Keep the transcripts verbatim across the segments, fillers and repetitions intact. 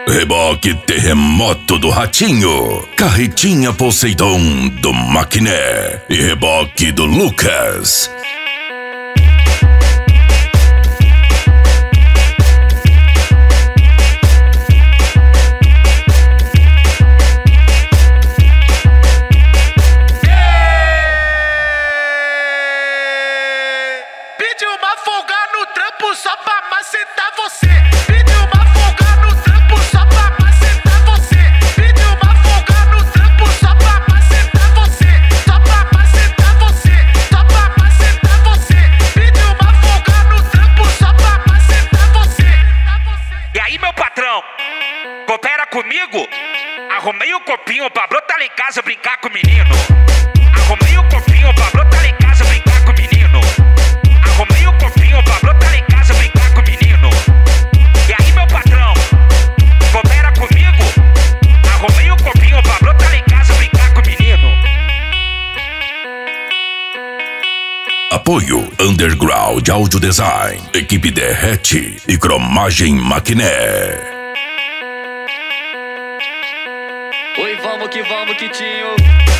Reboque Terremoto do Ratinho, Carretinha Poseidon do Maquiné e reboque do Lucas. Pediu uma folga no trampo só pra macetar você. Pediu uma folga no trampo só pra macetar você. Pediu uma folga no trampo só pra macetar você. Só pra macetar você. Só pra macetar você. Pediu uma folga no trampo só pra macetar você. E aí, meu patrão, coopera comigo? Arrumei o copinho pra brotar lá em casa brincar com o menino. Arrumei o copinho pra brotar lá em casa brincar com o menino. Arrumei o copinho pra brotar lá em casa brincar com o menino. E aí, meu patrão, coopera comigo? Arrumei o copinho pra brotar lá em casa brincar com o menino. Apoio Underground Audio Design, Equipe Derrete e Cromagem Maquiné. Oi, vamos que vamos, Kitinho.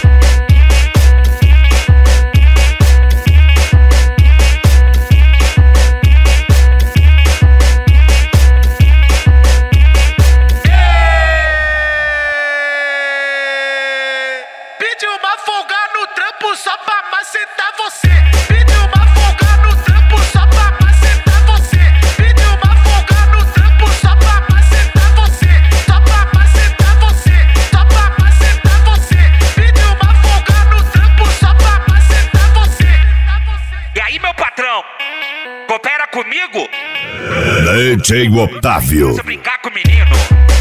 Pediu uma folga no trampo só pra macetar você. Pediu uma folga no trampo só pra macetar você. Pediu uma folga no trampo só pra macetar você. Só pra macetar você. Só pra macetar você. Pediu uma folga no trampo só pra macetar você. E aí, meu patrão, coopera comigo? D J Otávio. Brincar com o menino.